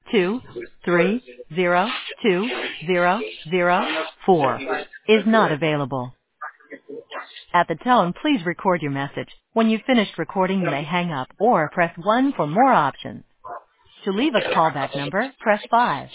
2302004 is not available. At the tone, please record your message. When you've finished recording, you may hang up or press 1 for more options. To leave a callback number, press 5.